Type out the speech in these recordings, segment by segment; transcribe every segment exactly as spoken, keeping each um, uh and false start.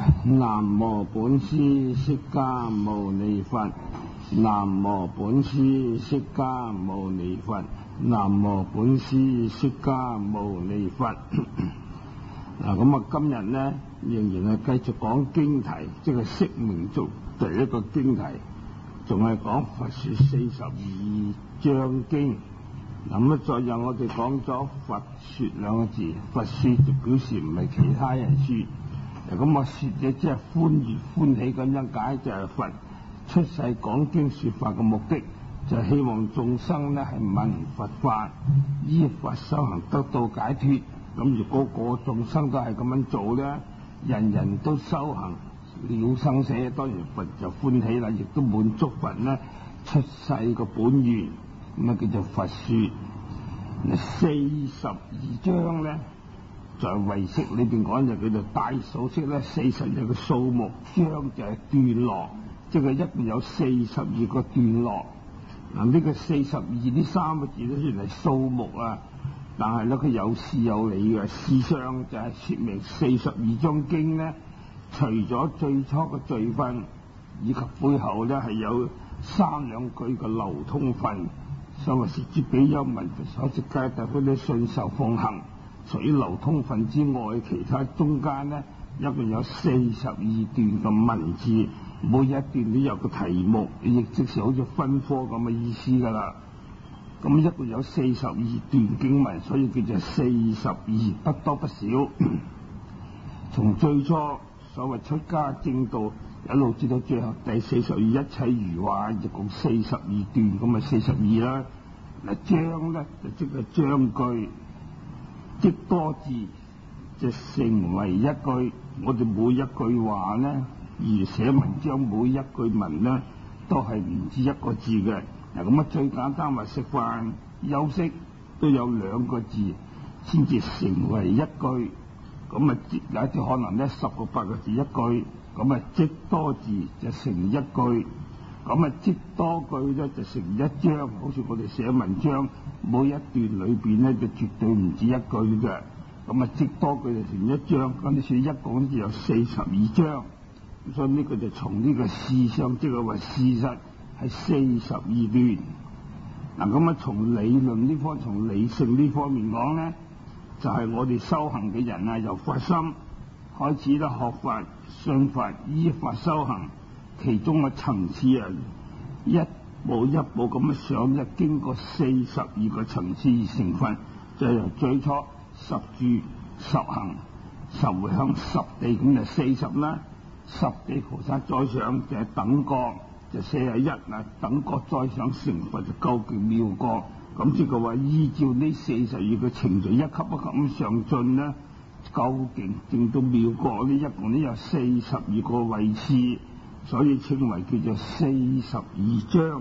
南無本師釋迦牟尼佛，南無本師釋迦牟尼佛，南無本師釋迦牟尼佛。嗱，咁啊，今日咧仍然係繼續講經題，即係釋名續第一個經題，仲係講佛說四十二章經。咁啊，昨日我哋講咗佛說兩個字，佛說就表示唔係其他人說。咁我說嘅即係歡悅歡喜咁樣解，就係、是、佛出世講經說法嘅目的，就係、是、希望眾生咧係聞佛法，依法修行得到解脫。咁如果個個眾生都係咁樣做咧，人人都修行了生死，當然佛就歡喜啦，亦都滿足佛咧出世個本願，咁啊叫做佛說。四十二章咧，在唯識裏邊講就叫做大數式咧，四十二個數目，章就係段落，即係一共有四十二個段落。嗱，呢個四十二呢三個字都算係數目啊，但係咧佢有事有理嘅。事上就係說明四十二章經咧，除咗最初嘅序分，以及背後咧係有三兩句嘅流通分，所謂是諸比丘聞所設皆大歡喜信受奉行，屬於流通分之外，其他中間咧一共有四十二段嘅文字，每一段都有個題目，亦即是好似分科咁嘅意思噶啦。咁一共有四十二段經文，所以叫做四十二，不多不少。從最初所謂出家正道一路至到最後第四十二一切如話，一共四十二段，咁咪四十二啦。嗱，章咧就即係章句，即多字就成為一句。我哋每一句話咧，而寫文章每一句文咧都係唔止一個字嘅。嗱，咁啊最簡單話食飯休息都有兩個字先至成為一句。咁啊有啲可能咧十個八個字一句，咁啊即多字就成一句，咁啊即多句咧就成一章。好似我哋寫文章每一段裏邊咧就絕對唔止一句嘅，咁啊即多句就成一章。咁你算一共就有四十二章，所以呢個就從呢個事上即係話事實係四十二段。嗱，咁啊從理論呢方從理性呢方面講咧，就係、是、我哋修行嘅人啊，由發心開始咧學法、信法、依法修行，其中嘅層次啊，一步一步咁樣上，就經過四十二個層次而成分，就係、是、由最初十住、十行、十回向、十地，咁就四十啦。十地菩薩再上就係等覺，就四十一啦。等覺再上成佛就究竟妙覺。咁即係話依照呢四十二個程序一級一級咁上進咧，究竟證到妙覺呢，一共都有四十二個位次，所以稱為叫做四十二章。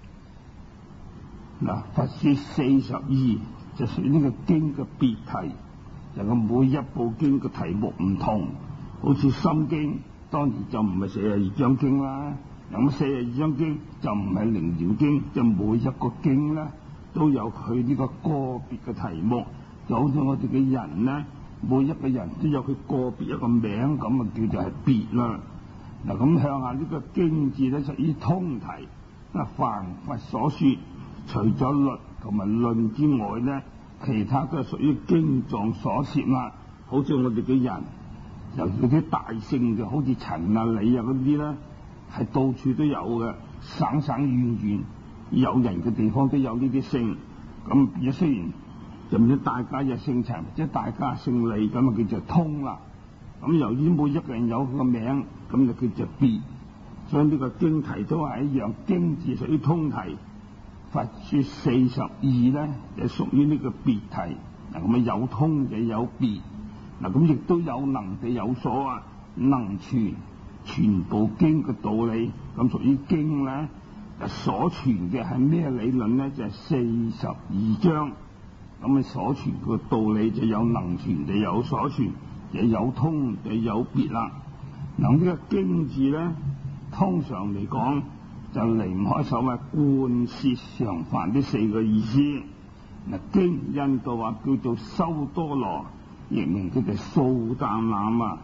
嗱，佛說四十二就屬於呢個經嘅別題，就係每一部經嘅題目唔同。好似心經當然就唔係四十二章經啦，咁四十二章經就唔係靈療經，就每一個經咧都有佢呢個個別嘅題目，就好似我哋嘅人咧，每一個人都有佢個別一個名，咁啊叫做係別啦。嗱，咁向下呢個經字咧屬於通題，啊凡佛所說，除咗律同埋論之外咧，其他都係屬於經藏所攝啦。好似我哋嘅人，尤其啲大聖嘅，好似陳啊、李啊嗰啲咧，係到處都有嘅，省省縣縣。有人嘅地方都有呢啲姓，咁而雖然就唔知大家又姓陳，即係大家姓李，咁啊叫做通啦。咁由於每一個人有個名，咁就叫做別。所以呢個經題都係一樣，經字屬於通題，佛說四十二咧就屬於呢個別題。嗱，咁啊有通就有別。嗱，咁亦都有能地有所啊，能傳全部經嘅道理，咁屬於經咧。所傳嘅係咩理論咧？就係、是、四十二章。咁啊，所傳嘅道理就有能傳，就有所傳，就有通，就有別啦。嗱，呢個經字咧，通常嚟講就離唔開所謂貫徹常梵呢四個意思。嗱，經印度話叫做修多羅，亦名叫做素怛那啊。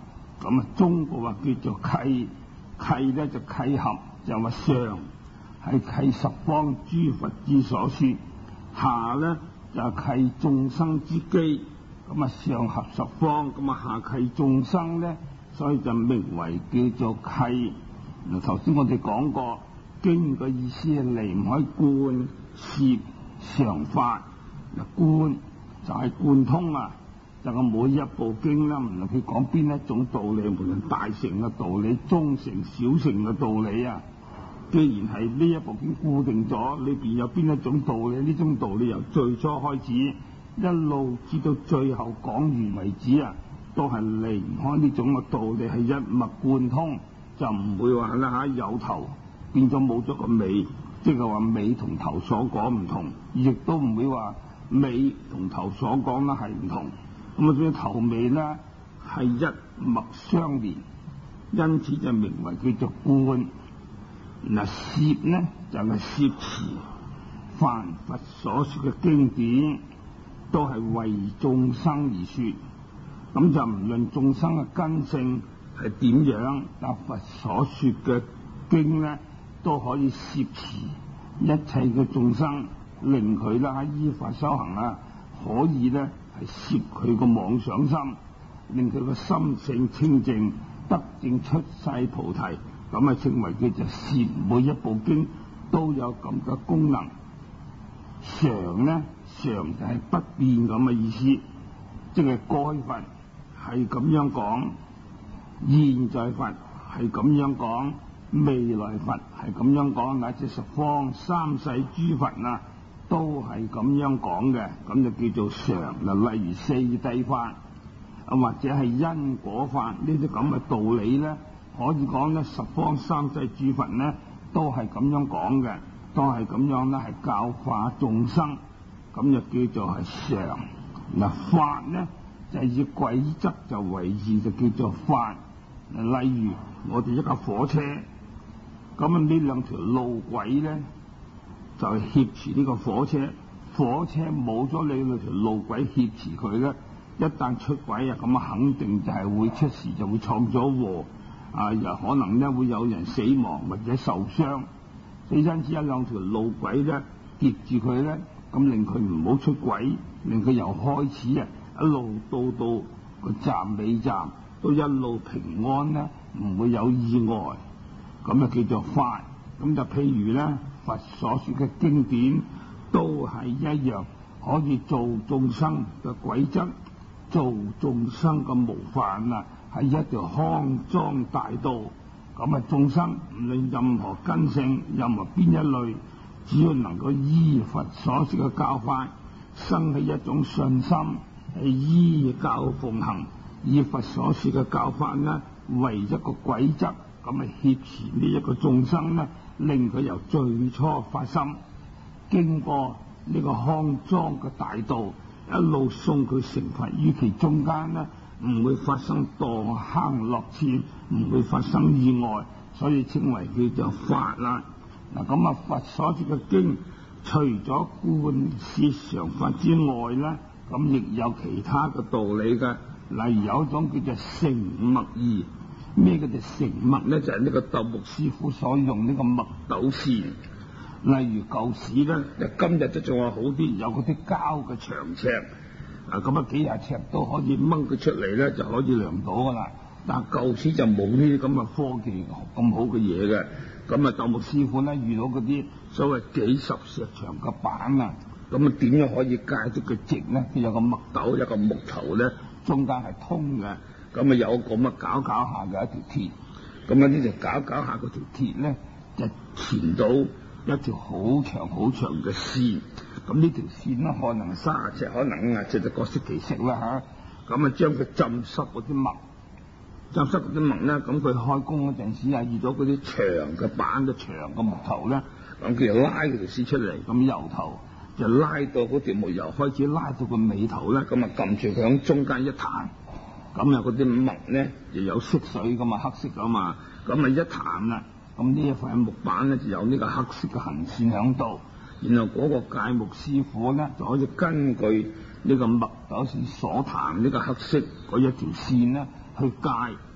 咁啊，中國話叫做契，契咧就契合，就話上係契十方諸佛之所說，下咧就契眾生之機。咁啊，上合十方，咁啊下契眾生咧，所以就名為叫做契。嗱，頭先我哋講過，經嘅意思係離唔開貫攝常法。嗱，貫就係貫通啊，就係每一部經啦，唔論佢講邊一種道理，無論大乘嘅道理、中乘、小乘嘅道理啊，既然係呢一部經固定咗，裏邊有邊一種道理，呢種道理由最初開始一路至到最後講完為止啊，都係離唔開呢種嘅道理，係一脈貫通，就唔會話啦嚇有頭變咗冇咗個尾，即係話尾同頭所講唔同，亦都唔會話尾同頭所講啦係唔同。咁啊，所以頭尾咧係一脈相連，因此就名為叫做貫。嗱，攝咧就係攝持，凡佛所說嘅經典都係為眾生而說，咁就唔論眾生嘅根性係點樣，但佛所說嘅經咧都可以攝持一切嘅眾生，令佢啦依法修行啊，可以咧係攝佢個妄想心，令佢個心性清淨，得證出世菩提。咁啊，稱為叫做攝，每一部經都有咁嘅功能。常咧，常就係不變咁嘅意思，即係過去佛係咁樣講，現在佛係咁樣講，未來佛係咁樣講，乃至十方三世諸佛啊，都係咁樣講嘅，咁就叫做常。嗱，例如四諦法啊，或者係因果法呢啲咁嘅道理咧，可以講咧，十方三世諸佛咧都係咁樣講嘅，都係咁樣咧係教化眾生，咁就叫做係常。嗱，法咧就係以軌則就為義，就叫做法。例如我哋一架火車，咁啊呢兩條路軌咧就係挾持呢個火車，火車冇咗你兩條路軌挾持佢咧，一旦出軌啊，咁啊肯定就係會出事，就會闖咗禍。啊！又可能咧會有人死亡或者受傷，所以因此一兩條路軌咧夾住佢咧，咁令佢唔好出軌，令佢由開始啊一路到到個站尾站都一路平安咧，唔會有意外，咁啊叫做法。咁就譬如咧，佛所說嘅經典都係一樣，可以做眾生嘅軌則，做眾生嘅模範啊！係一條康莊大道，咁啊眾生唔論任何根性，任何邊一類，只要能夠依佛所說嘅教法，生起一種信心，係依教奉行，以佛所說嘅教法呢為一個軌則，咁啊挾持呢一個眾生呢，令佢由最初發心，經過呢個康莊嘅大道，一路送佢成佛，於其中間呢，唔會發生墮坑落塹，唔會發生意外，所以稱為叫做法啦。嗱，咁啊，佛所說嘅經，除咗貫攝常法之外咧，咁亦有其他嘅道理嘅。例如有一種叫做成墨義，咩叫做成墨咧？就係、是、呢個鬥木師傅所用呢個墨斗線。例如舊時咧，今日都仲話好啲，有嗰啲膠嘅長尺。啊，咁啊幾廿尺都可以掹佢出嚟咧，就可以量到噶啦。但係舊時就冇呢啲咁嘅科技咁好嘅嘢嘅。咁啊，鬥木師傅咧遇到嗰啲所謂幾十尺長嘅板啊，咁啊點樣可以界到佢直咧？佢有個墨斗，有個木頭咧，中間係通嘅。咁啊有個乜搞搞下嘅一條鐵，咁啊呢條搞搞下嗰條鐵咧，就纏到一條好長好長嘅線。咁呢條線咧，可能三十尺，可能五十尺，就各色其色啦嚇。咁啊，將佢浸濕嗰啲墨，浸濕嗰啲墨咧，咁佢開工嗰陣時啊，遇到嗰啲長嘅板嘅長嘅木頭咧，咁佢就拉嗰條線出嚟，咁由頭就拉到嗰條木由開始拉到個尾頭咧，咁啊撳住佢響中間一彈，咁啊嗰啲墨咧就有色水噶嘛，黑色噶嘛，咁啊一彈啦，咁呢一塊木板咧就有呢個黑色嘅痕線響度。然後嗰個界木師傅咧，就可以根據呢個墨斗線所彈呢個黑色嗰一條線咧，去界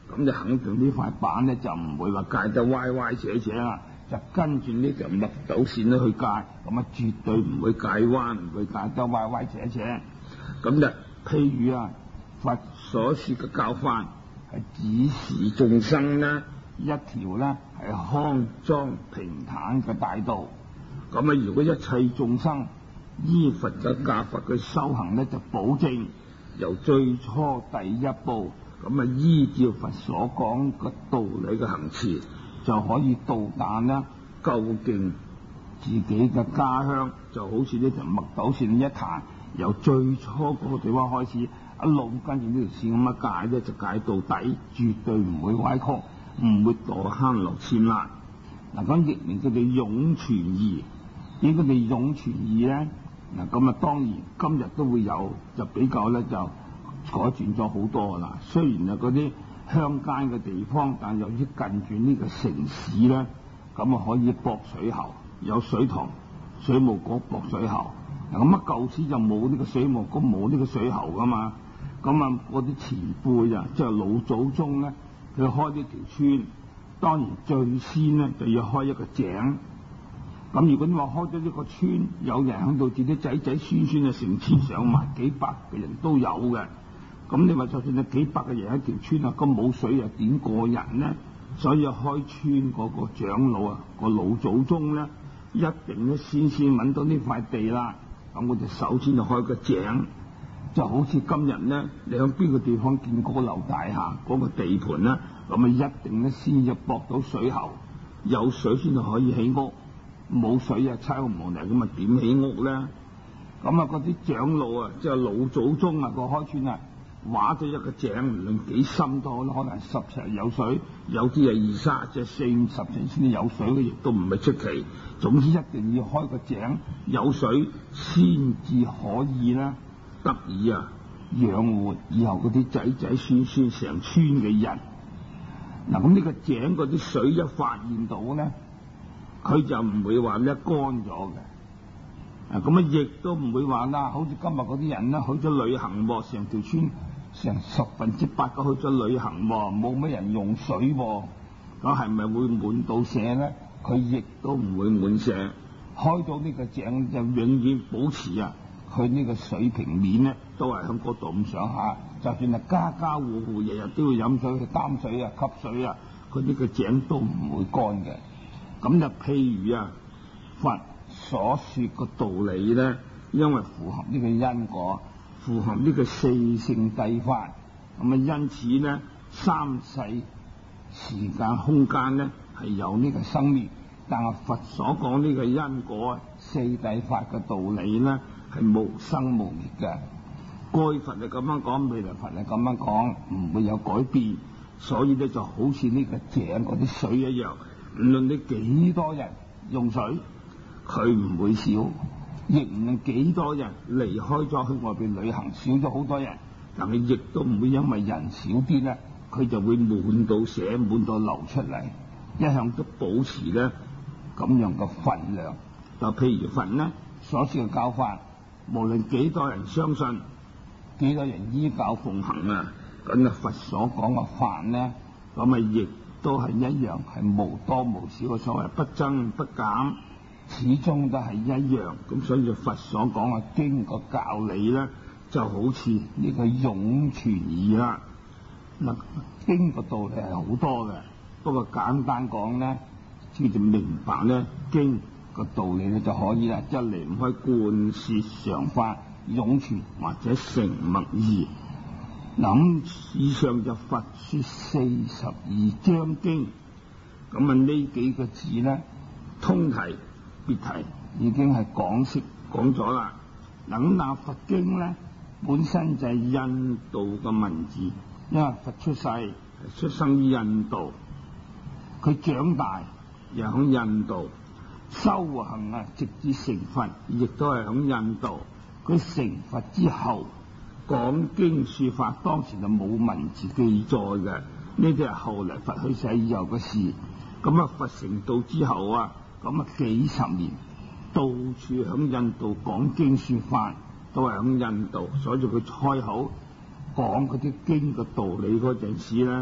咁就肯定呢塊板咧就唔會話界得歪歪斜斜啦，就跟住呢條墨斗線咧去界，咁啊絕對唔會界彎，唔會界得歪歪斜斜。咁就譬如啊，佛所說嘅教法係指示眾生咧一條咧係康莊平坦嘅大道。咁啊，如果一切眾生依佛嘅教法嘅修行咧，就保證由最初第一步，咁啊依照佛所講嘅道理嘅行持，就可以到達啦究竟自己嘅家鄉，就好似呢條墨斗線一彈，由最初嗰個地方開始，一路跟住呢條線咁樣解咧，就解到底，絕對唔會歪曲，唔會墮坑落千難。嗱，咁譯名佢哋湧泉義，點解佢哋湧泉義咧？嗱，咁啊當然今日都會有，就比較咧就改轉咗好多噶啦。雖然啊嗰啲鄉間嘅地方，但由於近住呢個城市咧，咁啊可以駁水喉，有水塘、水務局駁水喉。嗱，咁啊舊時就冇呢個水務局，冇呢個水喉噶嘛。咁啊嗰啲前輩啊，即係老祖宗咧，佢開呢條村，當然最先咧就要開一個井。咁如果你話開咗呢個村，有人喺度，自己仔仔孫孫啊，成千上萬幾百嘅人都有嘅。咁你話就算有幾百個人喺條村啊，咁冇水啊點過人呢？所以開村嗰個長老啊，個老祖宗咧，一定咧先先揾到呢塊地啦。咁我哋首先就開個井，就好似今日咧，你喺邊個地方見高樓大廈嗰個地盤咧，咁啊一定咧先要駁到水喉，有水先至可以起屋。冇水啊，差唔無嚟咁啊，點起屋咧？咁啊，嗰啲長老啊，即係老祖宗啊，個開村啊，挖咗一個井，無論幾深都好啦，可能十尺有水，有啲係二三即係四五十尺先至有水嘅，亦都唔係出奇。總之一定要開個井，有水先至可以啦，得以啊養活以後嗰啲仔仔孫孫成村嘅人。嗱，咁呢個井嗰啲水一發現到咧，佢就唔會話咧乾咗嘅，啊咁啊亦都唔會話啦，好似今日嗰啲人咧去咗旅行喎，成條村成十分之八個去咗旅行喎，冇乜人用水喎，咁係咪會滿到瀉咧？佢亦都唔會滿瀉，開到呢個井就永遠保持啊，佢呢個水平面咧都係喺嗰度咁上下，就算係家家戶戶日日都要飲水去擔水啊、吸水啊，佢呢個井都唔會乾嘅。咁就譬如啊，佛所說嘅道理咧，因為符合呢個因果，符合呢個四聖諦法，咁啊因此咧，三世時間空間咧係有呢個生滅，但係佛所講呢個因果四諦法嘅道理咧係無生無滅嘅。過去佛就咁樣講，未來佛就咁樣講，唔會有改變，所以咧就好似呢個井嗰啲水一樣。無論你幾多人用水，佢唔會少；亦唔論幾多人離開咗去外邊旅行，少咗好多人，但係亦都唔會因為人少啲咧，佢就會滿到瀉，滿到流出嚟。一向都保持咧咁樣嘅分量。就譬如佛呢所說嘅教法，無論幾多人相信，幾多人依教奉行啊，咁啊佛所講嘅法呢，咁啊亦都係一樣，係無多無少嘅，所謂不增不減，始終都係一樣。咁所以佛所講嘅經個教理咧，就好似呢個湧泉義啦。嗱，經個道理係好多嘅，不過簡單講咧，先至明白咧經個道理咧就可以啦，即係離唔開貫徹常法、湧泉或者成默義。嗱，以上就佛說四十二章經，咁啊呢幾個字咧，通題別題已經係講識講咗啦。嗱，咁那佛經咧本身就係印度嘅文字，因為佛出世係出生於印度，佢長大又喺印度，修行啊直至成佛亦都係喺印度。佢成佛之後，講經說法當時就冇文字記載嘅，呢啲係後嚟佛去世以後嘅事。咁啊佛成道之後啊，咁啊幾十年到處響印度講經說法，都係響印度，所以佢開口講嗰啲經嘅道理嗰陣時咧，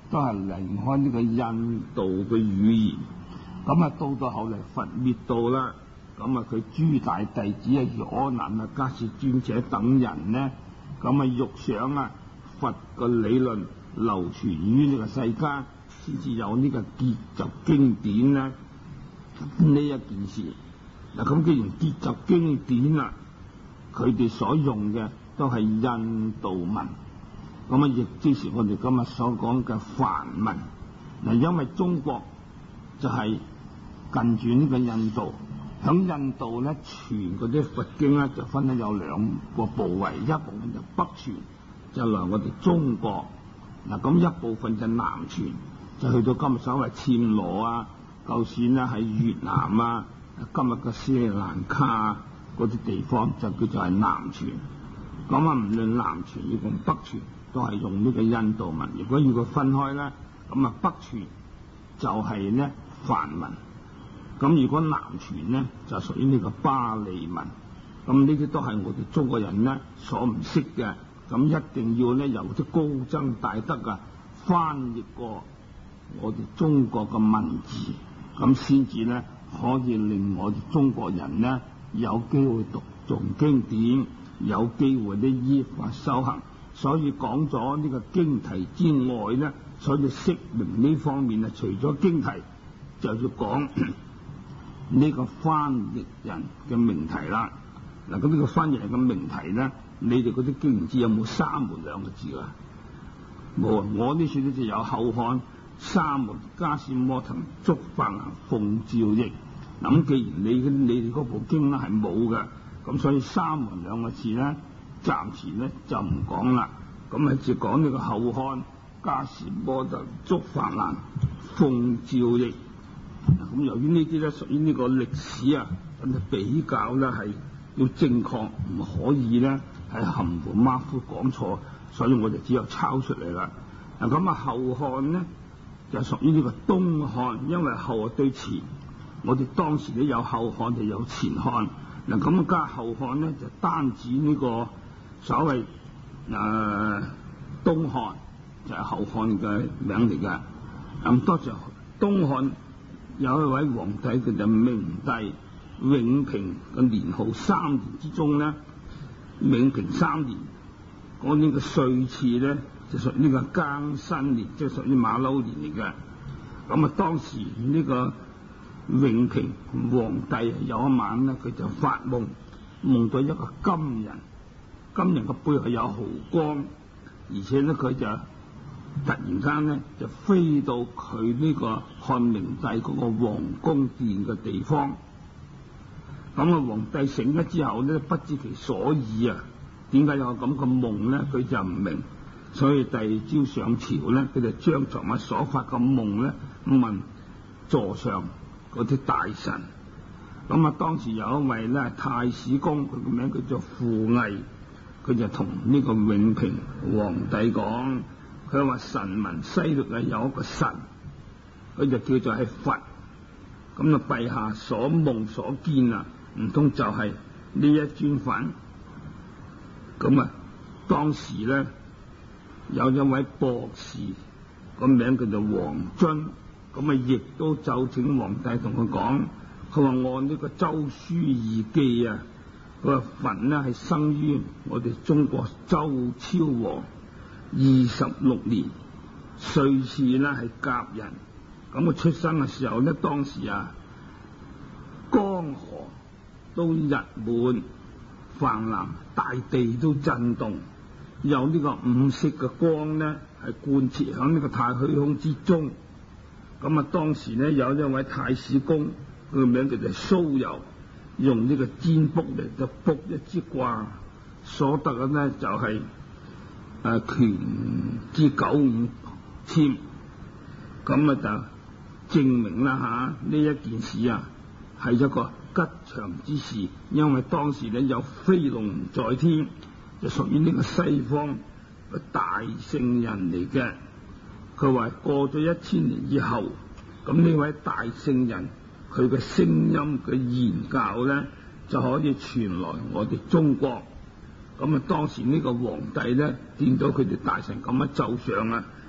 都係離開呢個印度嘅語言。咁啊，到到後嚟佛滅度啦，咁啊佢諸大弟子啊，如阿難啊、迦葉尊者等人呢，咁啊欲想啊佛嘅理論流傳於呢個世間，先至有呢個結集經典咧呢一件事。嗱，咁既然結集經典啦，佢哋所用嘅都係印度文，咁啊亦即是我哋今日所講嘅梵文。嗱，因為中國就係近住呢個印度，響印度咧傳嗰啲佛經咧就分咗有兩個部位，一部分就北傳，就來我哋中國。嗱，咁一部分就南傳，就去到今日所謂暹羅啊，舊時咧喺越南啊，今日嘅斯里蘭卡啊嗰啲地方就叫做係南傳。咁啊，唔論南傳要同北傳，都係用呢個印度文。如果要佢分開咧，咁啊北傳就係咧梵文，咁如果南傳咧就屬於呢個巴利文。咁呢啲都係我哋中國人咧所唔識嘅。咁一定要咧由啲高僧大德啊翻譯過我哋中國嘅文字，咁先至咧可以令我哋中國人咧有機會讀誦經典，有機會咧依法修行。所以講咗呢個經題之外咧，所以釋明呢方面啊，除咗經題，就要講呢個翻譯人嘅名題啦。嗱，咁呢個翻譯人嘅名題咧，你哋嗰啲經唔知有冇沙門兩個字啊？冇啊！我呢處咧就有後漢沙門迦葉摩騰竺法蘭奉詔譯。咁既然你你哋嗰部經咧係冇嘅，咁所以沙門兩個字咧，暫時咧就唔講啦。咁啊，只講呢個後漢迦葉摩騰竺法蘭奉詔譯。咁由於呢啲咧屬於呢個歷史啊，咁就比較咧係要正確，唔可以咧係含糊馬虎講錯，所以我哋只有抄出嚟啦。嗱，咁啊後漢咧就屬於呢個東漢，因為後啊對前，我哋當時咧有後漢就有前漢。嗱，咁加後漢咧就單指呢個所謂誒、呃、東漢，就係、是、後漢嘅名嚟嘅。咁多謝東漢有一位皇帝叫做明帝永平嘅年號三年之中咧，永平三年嗰年嘅歲次咧就屬於呢個庚申年，即係屬於馬騮年嚟嘅。咁啊，當時呢個永平皇帝有一晚咧，佢就發夢，夢到一個金人，金人嘅背後有毫光，而且咧佢就突然間咧就飛到佢呢個漢明帝嗰個皇宮殿嘅地方。咁啊，皇帝醒咗之後咧，不知其所以啊，點解有咁嘅夢咧？佢就唔明，所以第二朝上朝咧，佢就將昨晚所發嘅夢咧問座上嗰啲大臣。咁啊，當時有一位咧太史公，佢個名叫做傅毅，佢就同呢個永平皇帝講，佢話神文西域啊有一個神，佢就叫做係佛。咁啊，陛下所夢所見啊，唔通就係呢一尊佛？咁啊，當時咧有一位博士，個名叫做王津，咁啊亦都奏請皇帝同佢講，佢話按呢個《周書義記》啊，佢話佛呢係生於我哋中國周昭王二十六年，歲次呢係甲寅。咁啊出生嘅時候呢，當時啊江河都日滿泛濫，大地都震動，有呢個五色嘅光呢係貫徹響呢個太虛空之中。咁啊當時呢有一位太史公，佢個名叫做蘇游，用呢個占卜嚟就卜一支卦，所得嘅呢就係、是、誒、呃、權之九五簽。咁啊就證明啦吓，呢一件事啊係一個吉祥之事，因為當時咧有飛龍在天，就屬於呢個西方嘅大聖人嚟嘅。佢話過咗一千年以後，咁呢位大聖人佢嘅聲音嘅言教咧就可以傳來我哋中國。咁啊當時呢個皇帝咧見到佢哋大臣咁樣奏上啊，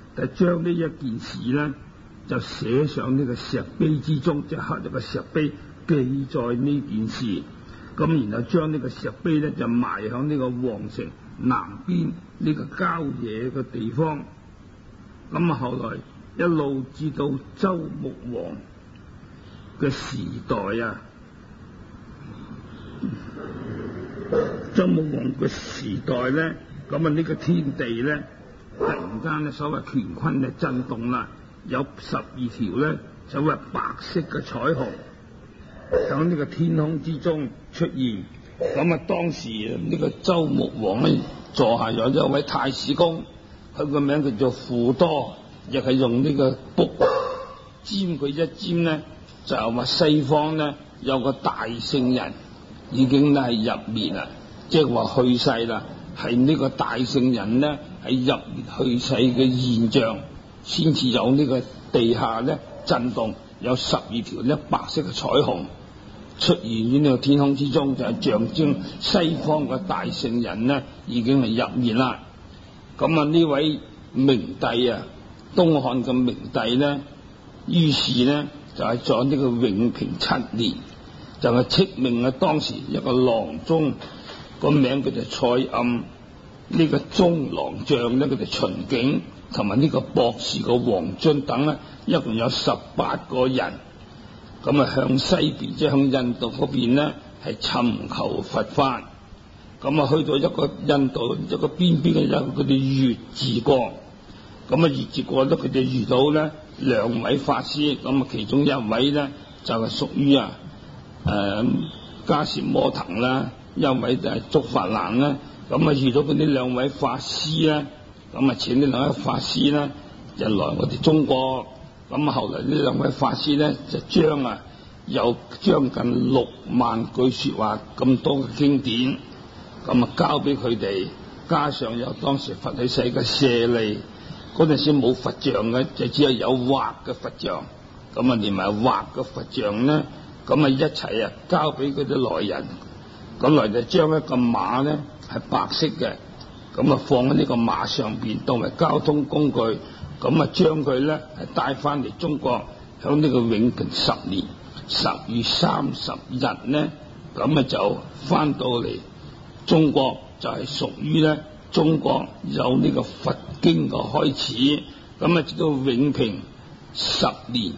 就將呢一件事咧就寫上呢個石碑之中，即係刻咗個石碑記載呢件事。咁然後將呢個石碑咧就埋響呢個皇城南邊呢個郊野嘅地方。咁啊後來一路至到周穆王嘅時代啊，周穆王嘅時代咧，咁啊呢個天地咧突然間咧所謂乾坤嘅震動啦，有十二條咧所謂白色嘅彩虹響呢個天空之中出現。咁啊當時呢個周穆王咧坐下有一位太史公，佢個名叫做傅多，亦係用呢個卜占佢一占咧，就係話西方咧有個大聖人已經咧係入滅啦，即係話去世啦，係呢個大聖人咧係入滅去世嘅現象，先至有呢個地下咧震動，有十二條咧白色嘅彩虹出現於呢個天空之中，就係象徵西方嘅大聖人咧已經係入滅啦。咁啊呢位明帝啊，東漢嘅明帝咧，於是咧就係在呢個永平七年，就係敕命啊當時一個郎中，個名叫做蔡鍔，呢個中郎將咧叫做秦景，同埋呢個博士個黃遵等咧，一共有十八個人。咁啊向西邊，即係向印度嗰邊咧，係尋求佛法。咁啊去到一個印度一個邊邊嘅一個佢哋月氏國。咁啊月氏國咧，佢哋遇到咧兩位法師。咁啊其中一位咧就係屬於啊誒迦葉摩騰啦，一位就係竺法蘭啦。咁啊遇到佢呢兩位法師咧，咁啊請呢兩位法師咧就來我哋中國。咁後來呢兩位法師咧就將啊有將近六萬句說話咁多嘅經典，咁啊交俾佢哋，加上有當時佛喺世嘅舍利，嗰陣時冇佛像嘅，就只係有畫嘅佛像，咁啊連埋畫嘅佛像咧，咁啊一齊啊交俾嗰啲來人，咁來就將一個馬咧係白色嘅，咁啊放喺呢個馬上邊當為交通工具。咁啊，將佢咧係帶翻嚟中國，響呢個永平十年十月三十日咧，咁啊就翻到嚟中國，就係屬於咧中國有呢個佛經嘅開始。咁啊，直到永平十年，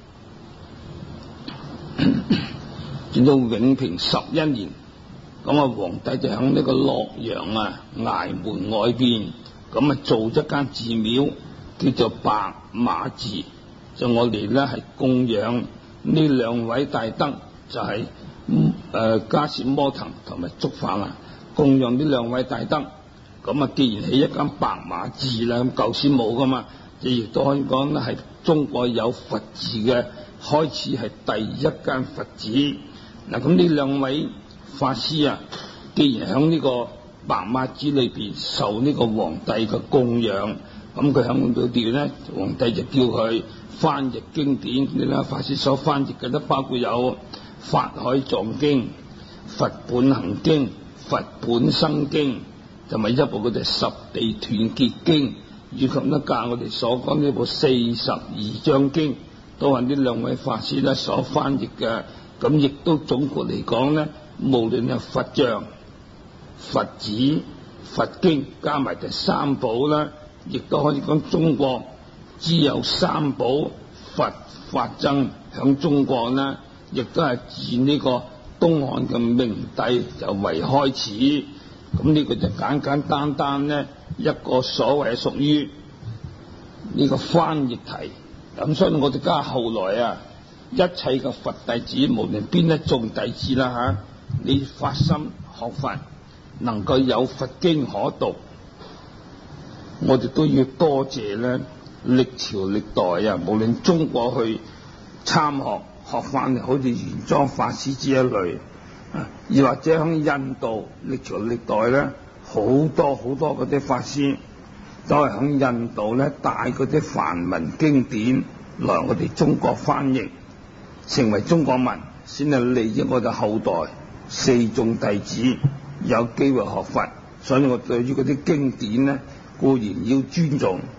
直到永平十一年，咁啊皇帝就響呢個洛陽啊崖門外邊，咁啊做一間寺廟。叫做白馬寺，就我哋咧係供養呢兩位大德，就係誒迦葉摩騰同埋竺法蘭，供養呢兩位大德。咁啊，既然起一間白馬寺啦，咁舊時冇噶嘛，亦都可以講咧係中國有佛寺嘅開始，係第一間佛寺。嗱，咁呢兩位法師啊，既然喺呢個白馬寺裏邊受呢個皇帝嘅供養。咁佢響度調咧，皇帝就叫佢翻譯經典。呢兩法師所翻譯嘅都包括有《法海藏經》、《佛本行經》、《佛本生經》，同埋一部嗰隻《十地斷結經》，以及咧教我哋所講呢部《四十二章經》，都係呢兩位法師咧所翻譯嘅。咁亦都總括嚟講咧，無論係佛像、佛子、佛經，加埋第三寶啦。亦都可以講中國只有三寶，佛法僧響中國呢，亦都係自呢個東漢嘅明帝就為開始。咁呢個就簡簡單單呢一個所謂屬於呢個翻譯題。咁所以我哋家後來啊，一切嘅佛弟子，無論邊一眾弟子啦吓，你發心學佛，能夠有佛經可讀。我哋都要多謝咧，歷朝歷代啊，無論中國去參學學翻嚟，好似玄奘法師之一類，啊，又或者喺印度歷朝歷代咧，好多好多嗰啲法師都係喺印度咧帶嗰啲梵文經典來我哋中國翻譯，成為中國文，先係利益我哋後代四眾弟子有機會學佛。所以我對於嗰啲經典咧，固然要尊重，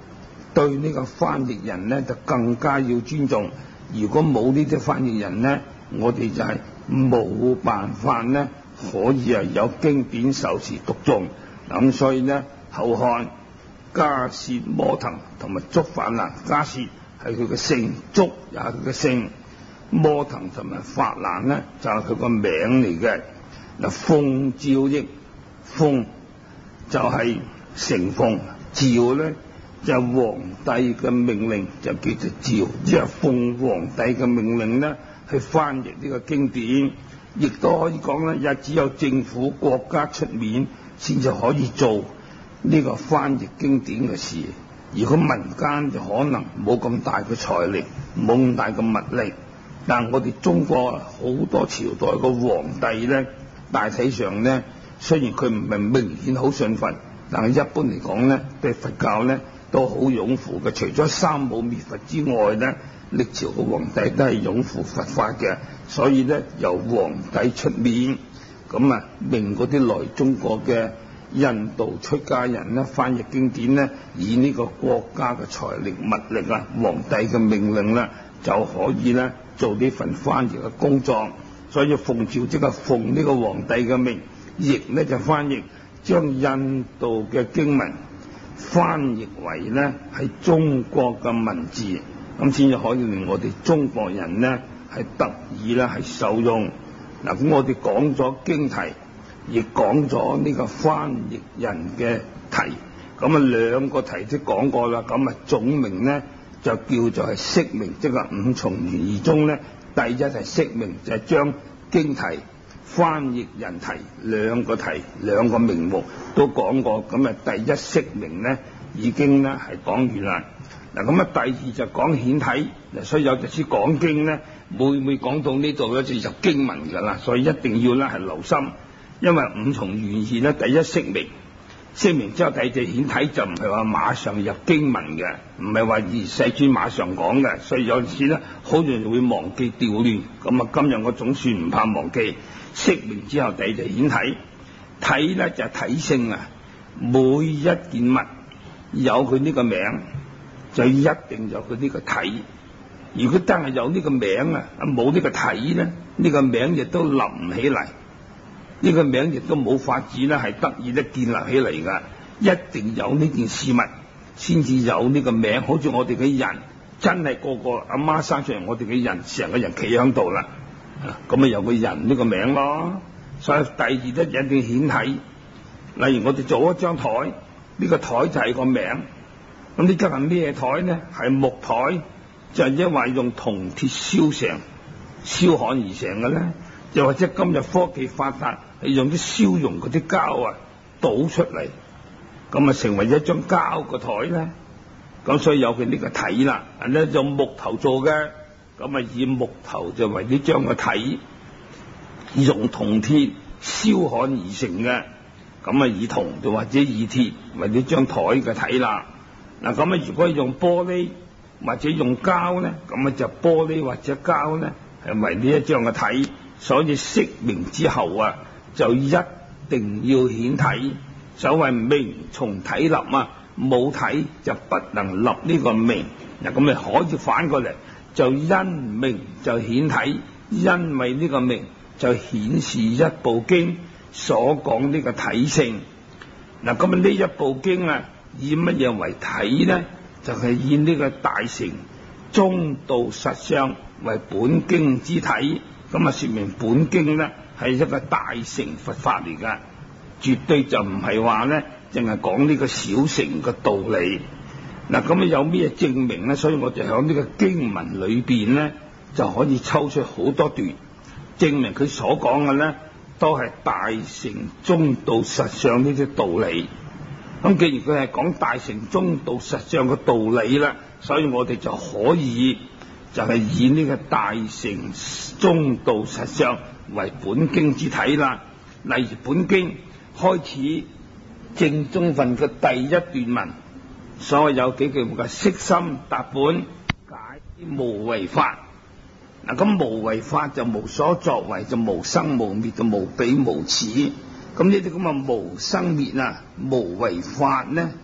對呢個翻譯人呢就更加要尊重。如果冇呢啲翻譯人呢，我哋就係冇辦法呢可以啊有經典受持讀誦。咁所以呢，後漢迦葉摩騰同埋竺法蘭，迦葉係佢嘅姓，竺也係佢嘅姓，摩騰同埋法蘭呢就係佢個名嚟嘅。嗱，奉詔譯，奉就係承奉，詔呢就係皇帝嘅命令，就叫做詔，即係奉皇帝嘅命令呢去翻譯呢個經典。亦都可以講咧，也只有政府國家出面先至可以做呢個翻譯經典嘅事。如果民間就可能冇咁大嘅財力，冇咁大嘅物力。但我哋中國好多朝代嘅皇帝咧，大體上咧，雖然佢唔係明顯好信佛，但係一般嚟講咧，對佛教咧都好擁護嘅。除咗三武滅佛之外咧，歷朝嘅皇帝都係擁護佛法嘅。所以咧，由皇帝出面，咁啊命嗰啲來中國嘅印度出家人咧翻譯經典咧，以呢個國家嘅財力物力啊，皇帝嘅命令咧，就可以咧做呢份翻譯嘅工作。所以奉詔即係奉呢個皇帝嘅命，譯咧就翻譯，將印度嘅經文翻譯為咧係中國嘅文字，咁先至可以令我哋中國人咧係得以咧係受用。嗱，咁我哋講咗經題，亦講咗呢個翻譯人嘅題，咁啊兩個題都講過啦。咁啊總名咧就叫做係釋名，即係五重原義中咧，第一係釋名，就係將經題、翻譯人題兩個題兩個名目都講過。咁啊第一釋名咧已經咧係講完啦。嗱，咁啊第二就講顯體。嗱，所以有陣時講經咧，每每講到呢度咧就入經文噶啦，所以一定要咧係留心。因為五重原義咧，第一釋名，釋名之後第二隻顯體，就唔係話馬上入經文嘅，唔係話二世尊馬上講嘅，所以有陣時咧好容易會忘記調亂。咁啊今日我總算唔怕忘記釋名之後第二隻顯體。體咧就係體性啊，每一件物有佢呢個名，就一定有佢呢個體。如果真係有呢個名啊，冇呢個體咧，呢個名亦都立唔起嚟，呢個名亦都冇法子咧係得以咧建立起嚟噶。一定有呢件事物先至有呢個名。好似我哋嘅人，真係個個阿媽生出嚟，我哋嘅人成個人企喺度啦，咁咪有個人呢個名咯。所以第二咧一定顯體。例如我哋做一張台，呢個台就係個名。咁呢張係咩台呢？係木台，就係因為用銅鐵燒成、燒焊而成嘅咧。又或者今日科技發達，係用啲燒熔嗰啲膠啊倒出嚟，咁啊成為一張膠個台咧。咁所以有佢呢個體啦。人咧用木頭做嘅，咁啊以木頭就為呢張個體，用銅鐵燒焊而成嘅，咁啊以銅就或者以鐵為呢張台嘅體啦。嗱，咁啊如果用玻璃或者用膠咧，咁啊就玻璃或者膠咧係為呢一張嘅體。所以釋名之後啊，就一定要顯體。所謂名從體立啊，冇體就不能立呢個名。嗱，咁咪可以反過嚟，就因名就顯體，因為呢個名就顯示一部經所講呢個體性。嗱，咁啊呢一部經啊，以乜嘢為體呢？就係、是、以呢個大乘中道實相為本經之體。咁啊，說明本經咧係一個大乘佛法嚟噶，絕對就唔係話咧淨係講呢個小乘嘅道理。嗱，咁啊有咩證明咧？所以我哋喺呢個經文裏邊咧就可以抽出好多段，證明佢所講嘅咧都係大乘中道實相呢啲道理。咁既然佢係講大乘中道實相嘅道理啦，所以我哋就可以就係以呢個大乘中道實相為本經之體啦。例如本經開始正宗分嘅第一段文，所謂有幾句話嘅悉心達本解無為法。嗱，咁無為法就無所作為，就無生無滅，就無彼無此。咁呢啲咁嘅無生滅啊，無為法呢，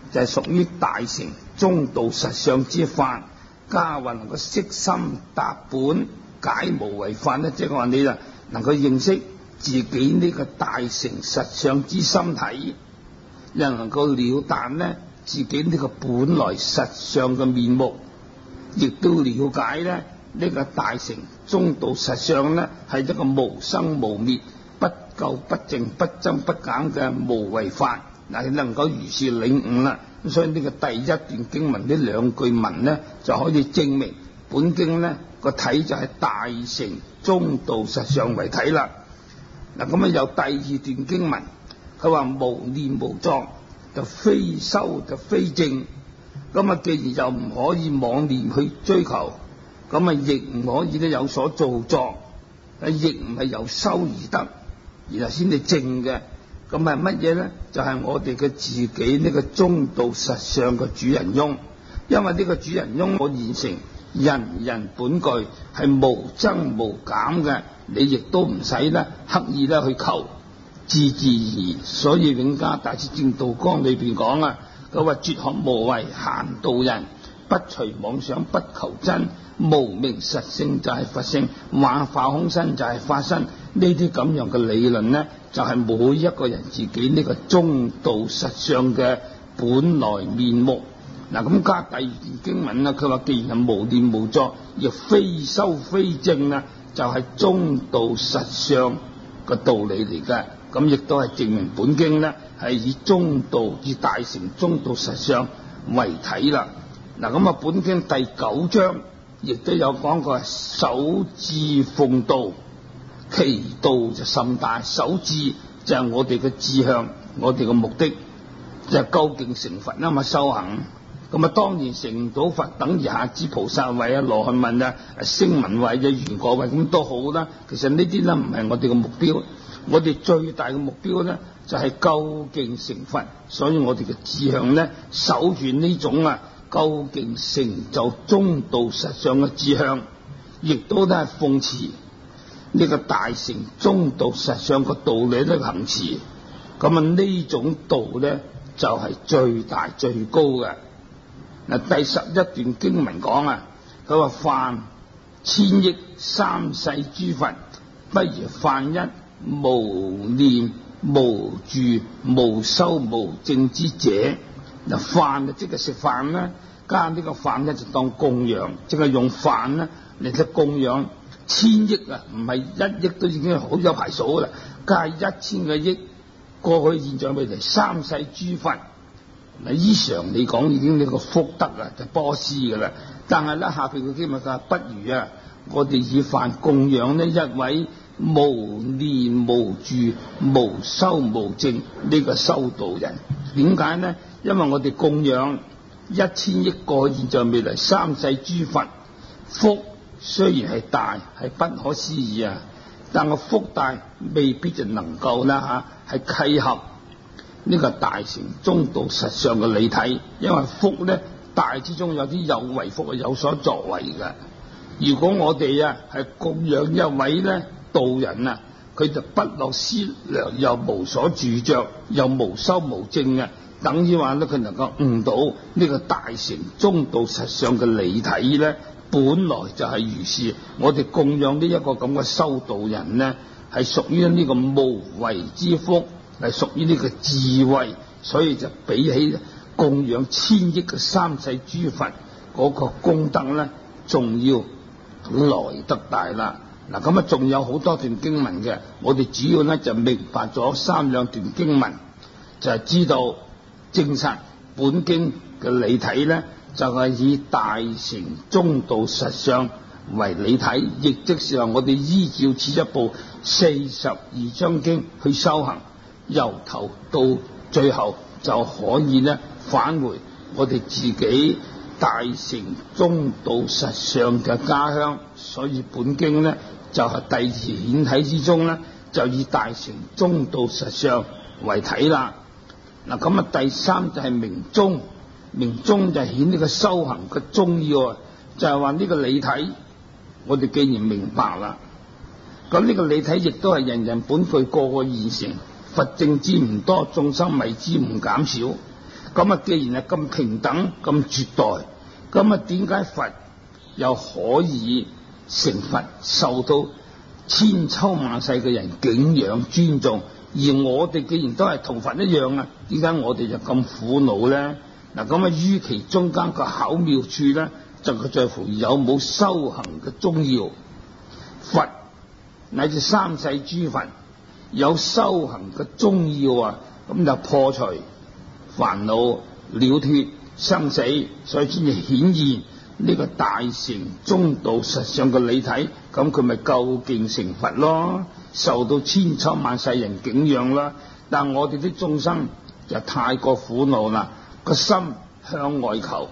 就係屬於大乘中道實相之法。家運能夠悉心達本解無為法咧，即係話你啊能夠認識自己呢個大乘實相之心體，又能夠了達咧自己呢個本來實相嘅面目，亦都了解咧呢個大乘中道實相咧係一個無生無滅、不垢不淨、不增不減嘅無為法。嗱，你能夠如是領悟啦，咁所以呢個第一段經文呢兩句文呢，就可以證明本經呢個體就係大乘中道實相為體啦。嗱，咁啊有第二段經文，佢話無念無作就非修就非證。咁啊既然就唔可以妄念去追求，咁啊亦唔可以咧有所造作，亦唔係由修而得，然後先至證嘅。咁係乜嘢咧？就係、是、我哋嘅自己呢個中道實相嘅主人翁。因為呢個主人翁我現成人人本具，係無增無減嘅，你亦都唔使咧刻意咧去求，自自然然。所以永嘉大師正道綱裏邊講啊，佢話絕學無為閒道人，不隨妄想不求真，無明實性就係佛性，幻化空身就係法身。呢啲咁樣嘅理論呢，就係、是、每一個人自己呢個中道實相嘅本來面目。嗱，咁加第二段經文啦，佢話既然係無念無作，亦非修非證啊，就係、是、中道實相嘅道理嚟嘅。咁亦都係證明本經呢係以中道以大乘中道實相為體啦。嗱，咁啊本經第九章亦都有講過，守志奉道，其道就甚大。守志就係我哋嘅志向，我哋嘅目的就係、是、究竟成佛啊嘛，修行。咁啊當然成唔到佛，等於下至菩薩位啊、羅漢問啊、聲聞位啊、緣果位咁都好啦。其實呢啲咧唔係我哋嘅目標，我哋最大嘅目標咧就係、是、究竟成佛。所以我哋嘅志向咧，守住呢種啊究竟成就中道實相嘅志向，亦都都係奉持呢個大乘中道實相嘅道理咧行持。咁啊呢種道咧就係、是、最大最高嘅。嗱，第十一段經文講啊，佢話犯千億三世諸佛，不如犯一無念無住無修無證之者。嗱，飯就即係食飯啦，加呢個飯咧就當供養，即係用飯咧嚟到供養千億啊，唔係一億都已經好有排數啦，加一千個億，過去現在未來三世諸佛。嗱，依常嚟講已經呢個福德啊，就波斯噶啦。但係咧下邊嘅經文話，不如啊，我哋以飯供養呢一位無念無住無修無證呢個修道人。點解呢？因為我哋供養一千億個現在未來三世諸佛，福雖然係大，係不可思議啊，但個福大未必就能夠啦吓，係契合呢個大乘中道實相嘅理體。因為福咧大之中有啲有為福，有所作為嘅。如果我哋啊係供養一位咧道人啊，佢就不落思量，又無所住着，又無修無證嘅，等於話咧佢能夠悟到呢個大乘中道實相嘅理體咧，本來就係如是。我哋供養呢一個咁嘅修道人咧，係屬於呢個無為之福，係屬於呢個智慧，所以就比起供養千億嘅三世諸佛嗰個功德咧，仲要來得大啦。嗱，咁啊仲有好多段經文嘅，我哋主要咧就明白咗三兩段經文，就係、是、知道證實本經嘅理體咧，就係、是、以大乘中道實相為理體，亦即是話我哋依照此一部四十二章經去修行，由頭到最後就可以咧返回我哋自己大乘中道實相嘅家鄉。所以本經咧就係、是、第二顯體之中咧，就以大乘中道實相為體啦。嗱，咁啊第三就係明宗，明宗就顯呢個修行嘅宗要，就係話呢個理體我哋既然明白啦，咁呢個理體亦都係人人本具，個個現成。佛正知唔多，眾生迷之唔減少。 咁啊，既然係咁平等、咁絕代，咁啊，點解佛又可以成佛，受到千秋萬世嘅人敬仰尊重？而我哋既然都係同佛一樣啊，點解我哋就咁苦惱咧？嗱，咁啊，於其中間個巧妙處咧，就在乎有冇修行嘅宗要。佛乃至三世諸佛有修行嘅宗要啊，咁就破除煩惱，了脱生死，所以先至顯現呢個大乘中道實相嘅理體，咁佢咪究竟成佛咯，受到千秋萬世人敬仰啦。但我哋啲眾生就太過苦惱啦，個心向外求，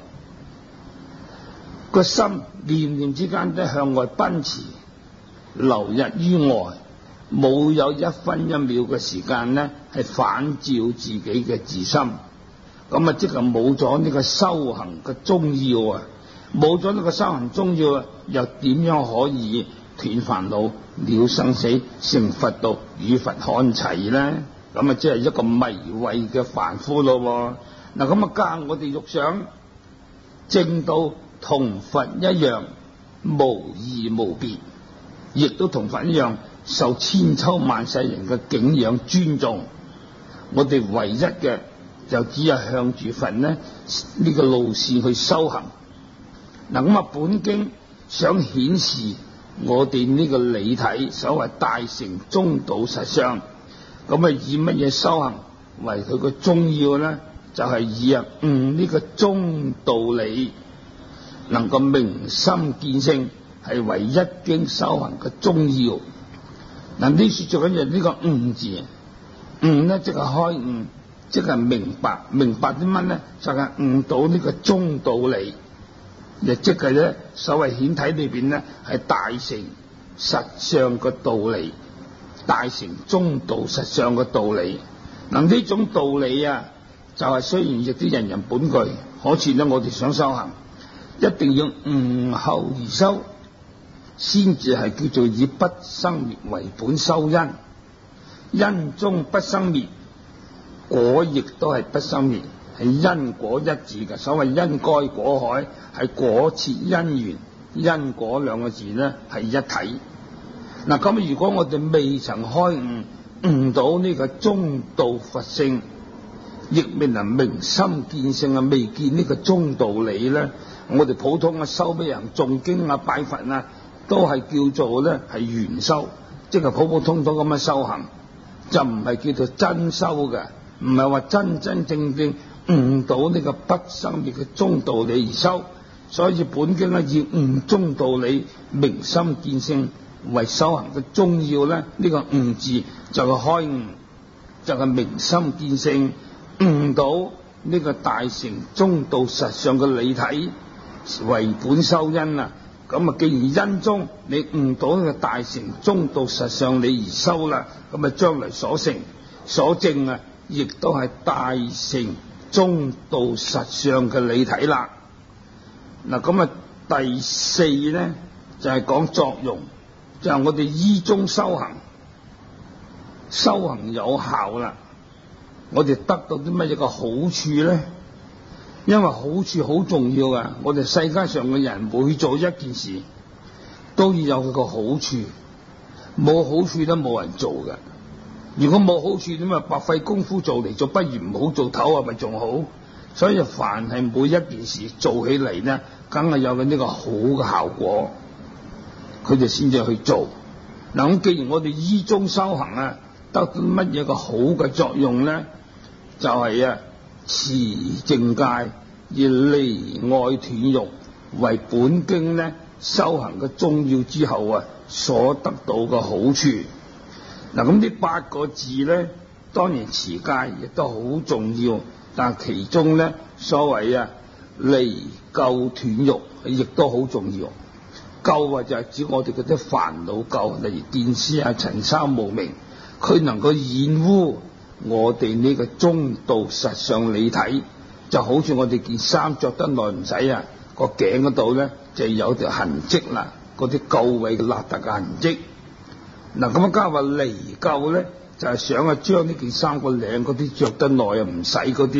個心念念之間都向外奔馳，流溢於外，冇有一分一秒嘅時間呢係反照自己嘅自心，咁啊即係冇咗呢個修行嘅宗要啊，冇咗呢個修行宗要啊，又點樣可以斷煩惱、了生死、成佛道、與佛看齊呢？咁啊即係一個迷慧嘅凡夫咯。嗱，咁啊教我哋欲想證到同佛一樣，無異無別，亦都同佛一樣受千秋萬世人嘅敬仰尊重。我哋唯一嘅就只係向住佛呢呢、這個路線去修行。嗱，咁啊本經想顯示我哋呢個理體，所謂大乘中道實相，咁啊以乜嘢修行為佢個宗要呢？就係、是、以啊悟呢個中道理，能夠明心見性，係為一經修行嘅宗要。嗱，呢說最緊要呢個悟字，悟呢即係開悟，即係明白，明白啲乜呢？就係、是、悟到呢個中道理，亦即係咧所謂顯體裏邊呢係大乘實相嘅道理，大乘中道實相嘅道理。嗱，呢種道理啊，就係、是、雖然亦都人人本具，可是呢我哋想修行，一定要悟後而修，先至係叫做以不生滅為本修因。因中不生滅，果亦都係不生滅，係因果一致嘅。所謂因該果海，係果切因緣，因果兩個字呢係一體。嗱，咁如果我哋未曾開悟，悟到呢個中道佛性，亦未能明心見性啊，未見呢個中道理咧，我哋普通嘅修俾人誦經啊、拜佛啊，都係叫做咧係緣修，即係普普通通咁嘅修行，就唔係叫做真修嘅，唔係話真真正正悟到呢個不生滅嘅中道理而修。所以本經咧以悟中道理、明心見性為修行嘅宗要咧，呢、這個悟字就係開悟，就係、是、明心見性，悟到呢個大乘中道實相嘅理體為本修因啊。咁啊，既然因中你悟到呢個大乘中道實相理而修啦，咁啊將來所成所證啊，亦都係大乘中道實相嘅理體啦。嗱，咁啊第四咧就係、是、講作用，就係、是、我哋依中修行，修行有效啦，我哋得到啲乜嘢嘅好處咧？因為好處好重要啊！我哋世界上嘅人每做一件事都要有佢個好處，冇好處都冇人做嘅。如果冇好處，點啊白費功夫做嚟做，不如唔好做頭啊，咪仲好。所以凡係每一件事做起嚟呢，梗係有緊呢個好嘅效果，佢哋先至去做。嗱，咁既然我哋依中修行啊，得到乜嘢個好嘅作用呢？就係、是、啊持淨戒，以離愛斷欲為本經呢修行嘅宗要之後啊，所得到嘅好處。嗱，咁呢八個字呢，當然持戒亦都好重要，但係其中呢，所謂啊離垢斷欲亦都好重要。垢啊就係指我哋嗰啲煩惱垢，例如見思啊、塵沙無明，佢能夠染污我哋呢個中道實相理體，就好似我哋件衫着得耐唔使啊，個頸嗰度咧就有條痕跡啦，嗰啲垢位嘅邋遢嘅痕跡。嗱，咁啊加話離垢咧，就係、是、想啊將呢件衫個領嗰啲着得耐啊唔使嗰啲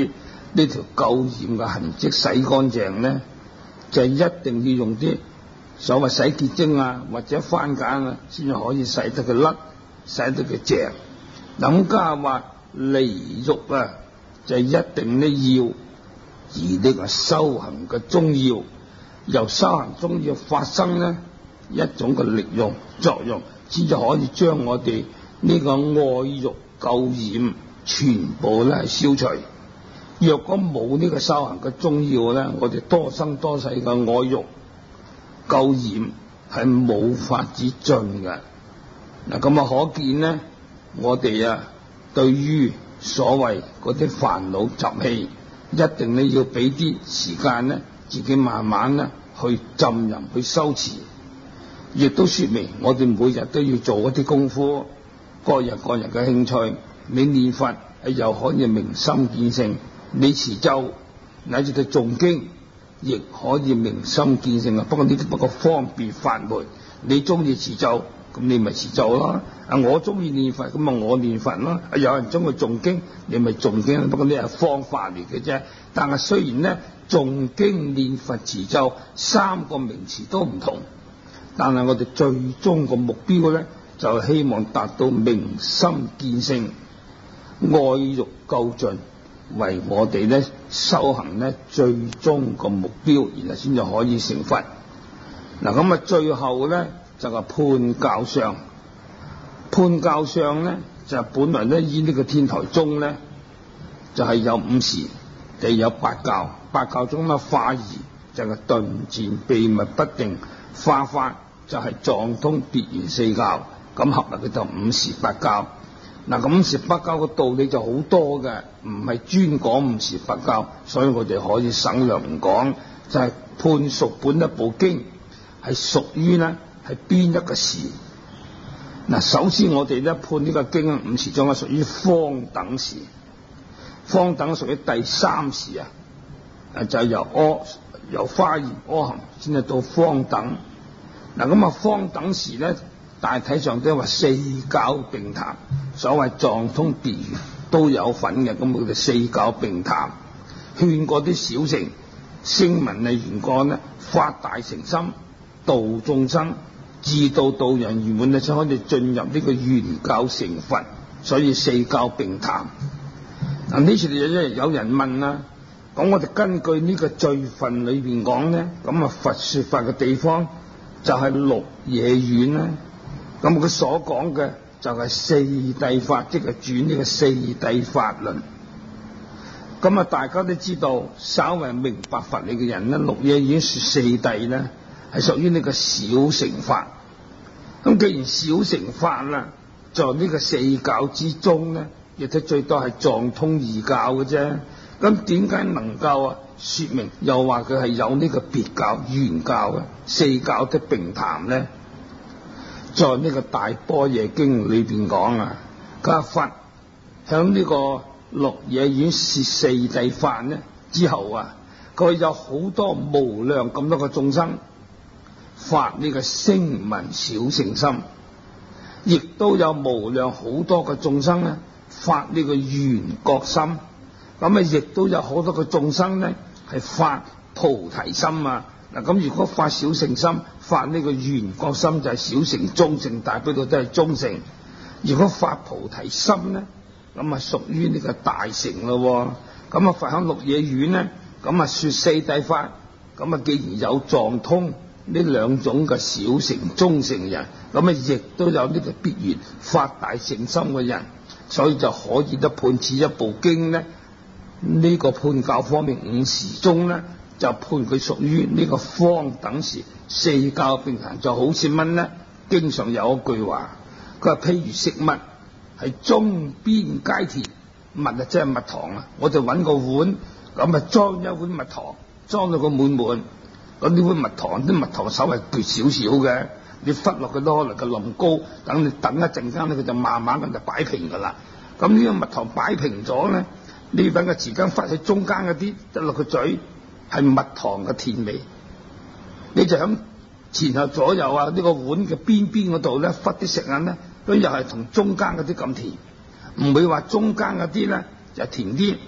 呢條垢染嘅痕跡洗乾淨咧，就一定要用啲所謂洗潔精啊或者番梘啊，先至可以洗得佢甩，洗得佢淨。咁家話離欲啊，就一定咧要以呢個修行嘅中藥，由修行中藥發生咧一種嘅力用作用，先至可以將我哋呢個愛欲垢染全部咧係消除。若果冇呢個修行嘅中藥咧，我哋多生多世嘅愛欲垢染係冇法子盡嘅。嗱，咁啊可見咧，我哋啊對於所謂嗰啲煩惱習氣，一定咧要俾啲時間咧，自己慢慢咧去浸淫去修持，亦都說明我哋每日都要做一啲功夫，各人各人嘅興趣。你念佛又可以明心見性，你持咒乃至到誦經亦可以明心見性啊！不過呢啲不過方便法門，你中意持咒咁你咪持咒咯，啊我中意念佛咁啊我念佛咯，啊有人中意誦經你咪誦經，不過呢係方法嚟嘅啫。但係雖然咧誦經念佛持咒三個名詞都唔同，但係我哋最終個目標咧就係希望達到明心見性、愛欲垢盡，為我哋咧修行咧最終個目標，然後先至可以成佛。嗱咁啊，最後咧就係判教相。判教相咧就係本來咧以呢個天台宗咧就係、是、有五時，地有八教。八教中咧化儀就係頓漸秘密不定，化法就係藏通別圓四教，咁合埋佢就五時八教。嗱，咁五時八教嘅道理就好多嘅，唔係專講五時八教，所以我哋可以省略唔講。就係、是、判屬本一部經係屬於呢係邊一個時？嗱，首先我哋咧判呢個經五時中係屬於方等時，方等屬於第三時啊，就係、是、由阿由華嚴阿含先至到方等。嗱，咁啊方等時咧，大體上都係話四教並談，所謂藏通別圓都有份嘅，咁佢哋四教並談，勸過啲小乘聲聞嘅緣覺咧發大誠心度眾生，自度度人圓滿咧，先可以進入呢個圓教成佛，所以四教並談。嗱，呢次有人問啦，講我哋根據呢個序分裏邊講咧，咁啊佛說法嘅地方就係鹿野苑啦。咁佢所講嘅就係四諦法，即係轉呢個四諦法輪。咁啊，大家都知道，稍為明白法理嘅人咧，鹿野苑說四諦咧係屬於呢個小乘法。咁既然小乘法啦，在呢個四教之中咧，亦都最多係藏通二教嘅啫。咁點解能夠啊說明又話佢係有呢個別教圓教嘅四教的並談咧？在呢個大般若經裏邊講啊，佢佛響呢個鹿野苑說四諦法呢之後啊，佢有好多無量咁多個眾生發呢個聲聞小乘心，亦都有無量好多個眾生咧發呢個緣覺心，咁啊亦都有好多個眾生咧係發菩提心啊。嗱，咁如果發小乘心，發呢個緣覺心就係小乘、中乘、大不到都係中乘。如果發菩提心咧，咁啊屬於呢個大乘咯。咁啊佛響鹿野苑咧，咁啊說四諦法，咁啊既然有藏通呢兩種嘅小乘、中乘人，咁啊亦都有呢個必然發大乘心嘅人，所以就可以得判此一部經咧。呢、這個判教方面五時中咧，就判佢屬於呢個方等時，四教並談。就好似乜咧？經常有一句話，佢話譬如食物係中邊皆甜，蜜啊即係蜜糖啊，我就揾個碗咁啊裝一碗蜜糖，裝到個滿滿。咁呢碗蜜糖啲蜜糖稍微缺少少嘅，你忽落去都可能佢冧高，等你等一陣間咧，佢就慢慢咁就擺平噶啦。咁呢個蜜糖擺平咗咧，你揾個匙羹忽喺中間嗰啲得落個嘴，係蜜糖嘅甜味。你就響前後左右啊呢、這個碗嘅邊邊嗰度咧，忽啲食物咧，都又係同中間嗰啲咁甜，唔會話中間嗰啲咧就甜啲，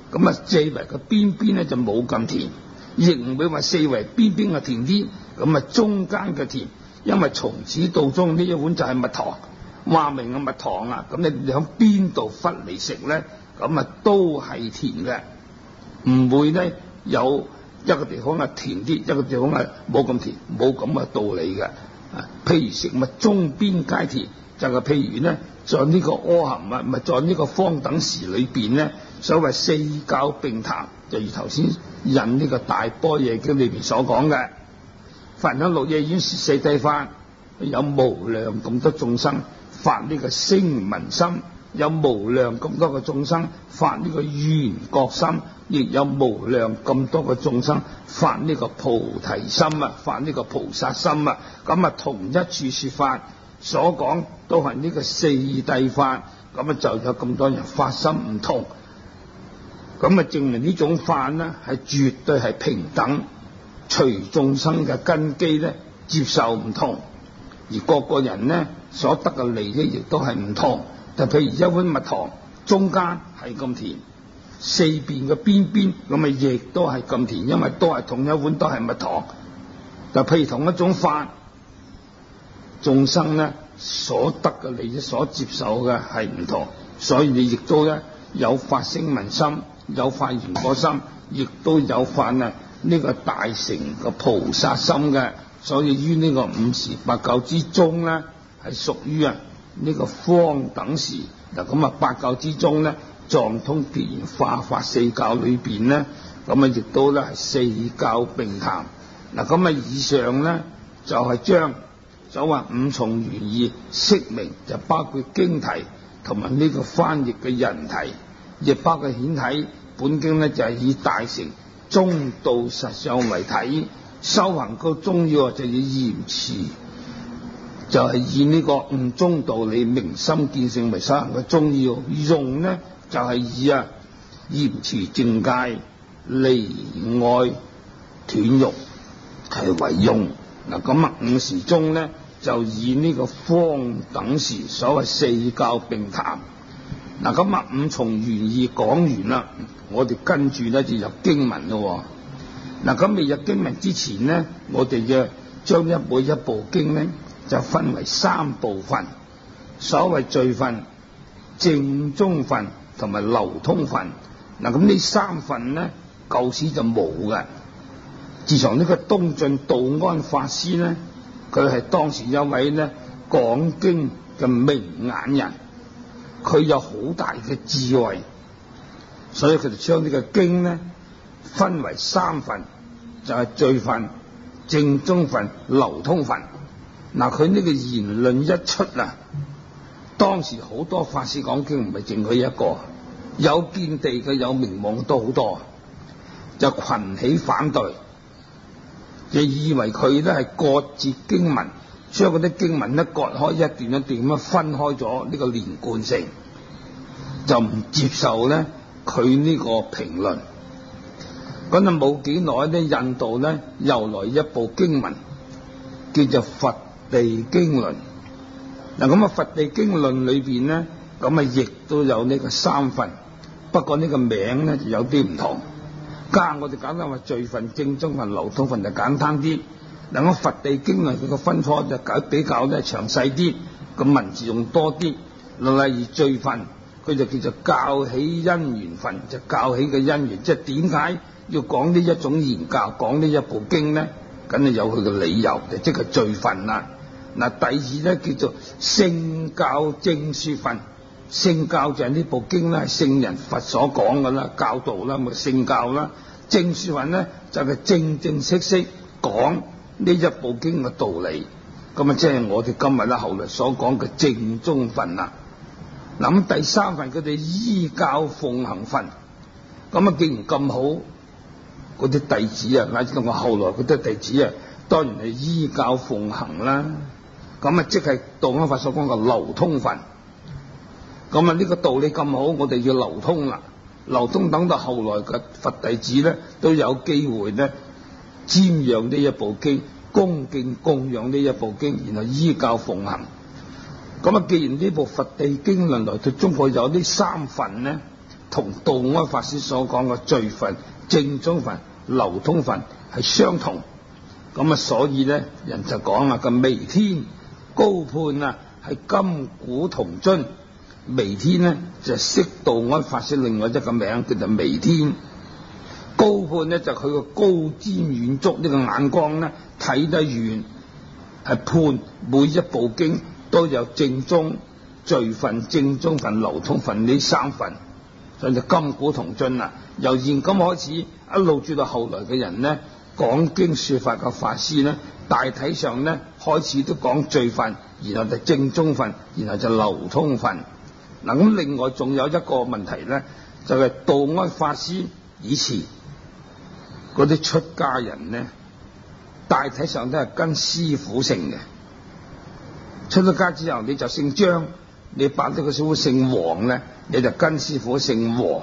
咁啊四圍嘅邊邊咧就冇咁甜，亦唔會話四圍邊邊嘅甜啲，咁啊中間嘅甜，因為從始到終呢一碗就係蜜糖，話明嘅蜜糖啊，咁你響邊度忽嚟食咧，咁啊都係甜嘅，唔會咧有一個地方係甜啲，一個地方係冇咁甜，冇咁嘅道理嘅。啊，譬如食物中邊皆甜，就係譬如咧，在呢個阿含啊，唔係在呢個方等時裏邊咧，所謂四教並談，就如頭先引呢個大般若經裏邊所講嘅，佛響鹿野苑說四諦法，有無量咁多眾生發呢個聲聞心，有無量咁多個眾生發呢個緣覺心，亦有無量咁多個眾生發呢個菩提心啊，發呢個菩薩心啊，咁啊同一處說法所講都係呢個四諦法，咁啊就有咁多人發心唔同，咁啊證明呢種法呢係絕對係平等，隨眾生嘅根基呢接受唔同，而各個人呢所得嘅利益亦都係唔同。就譬如一碗蜜糖，中間係咁甜，四邊嘅邊邊咁啊亦都係咁甜，因為都係同一碗都係蜜糖。就譬如同一種法，眾生呢所得嘅利益所接受嘅係唔同，所以你亦都咧有發聲聞心，有發緣覺心，亦都有發啊呢個大乘嘅菩薩心嘅。所以於呢個五時八教之中咧，係屬於啊呢個方等時。嗱咁啊八教之中咧，藏通別賢化法四教裏邊咧，咁啊亦都咧係四教並談。嗱咁啊以上咧就係、是、將所謂五重原義釋明，就包括經題同埋呢個翻譯嘅人題，亦包括顯體本經咧就係、是、以大乘中道實相為體，修行個中要就以嚴持，就係、是、以呢個悟中道理明心見性為修行嘅中要，用呢就係、是、以啊嚴持正戒，離愛斷欲係為用。嗱咁啊五時中咧就以呢個方等時，所謂四教並談。嗱咁啊五重原義講完啦，我哋跟住咧就入經文咯。嗱咁未入經文之前咧，我哋嘅將一每一部經咧就分為三部分，所謂序分、正宗分同埋流通分。嗱咁呢三分咧舊時就冇嘅。自從呢個東晉道安法師咧，佢係當時一位咧講經嘅明眼人，佢有好大嘅智慧，所以佢就將呢個經咧分為三份，就係、是、序分、正宗分、流通分。嗱，佢呢個言論一出啊，當時好多法師講經唔係淨佢一個，有見地嘅有名望都好多，就群起反對。就以為佢咧係割截經文，將嗰啲經文咧割開一段一段咁樣分開咗呢個連貫性，就唔接受咧佢呢個評論。咁啊冇幾耐咧，印度咧又來一部經文，叫做《佛地經論》。嗱咁啊，《佛地經論》裏邊咧，咁啊亦都有呢個三分，不過呢個名咧就有啲唔同。加我哋簡單話序分、正宗分、流通分就簡單啲。嗱，我佛地經論佢個分科就搞比較咧詳細啲，個文字用多啲。例如序分，佢就叫做教起因緣分，就教起嘅因緣，即係點解要講呢一種言教，講呢一部經咧，梗係有佢嘅理由，就即係序分啦。嗱，第二咧叫做聖教正說分。聖教就係呢部經咧，係聖人佛所講嘅啦，教導啦，咪聖教啦。正說分咧就係、是、正正式式講呢一部經嘅道理。咁啊，即係我哋今日啦後來所講嘅正宗分啦。嗱咁第三份佢哋依教奉行分。咁啊，既然咁好，嗰啲弟子啊，乃至到我後來嗰啲弟子啊，當然係依教奉行啦。咁啊，即係道安法所講嘅流通分。咁啊，呢個道理咁好，我哋要流通啦。流通等到後來嘅佛弟子咧，都有機會咧瞻仰呢一部經，恭敬供養呢一部經，然後依教奉行。咁啊，既然呢部《佛地經論》來到中國有呢三份咧， 同道安法師所講嘅罪分、正宗分、流通分係相同。咁啊，所以咧人就講啦，個微天高判啊係金鼓銅樽。微天咧就係釋道安法師另外一個名叫做微天。高判咧就佢個高瞻遠矚呢個眼光咧睇得遠，係判每一部經都有正宗罪分、正宗分、流通分呢三分，所以就金鼓銅樽啦。由現今開始一路至到後來嘅人咧，講經說法嘅法師咧，大體上咧開始都講罪分，然後就正宗分，然後就流通分。嗱，咁另外仲有一個問題咧，就係、是、道安法師以前嗰啲出家人咧，大體上都係跟師父姓嘅。出咗家之後，你就姓張，你拜咗個師父姓黃咧，你就跟師父姓黃。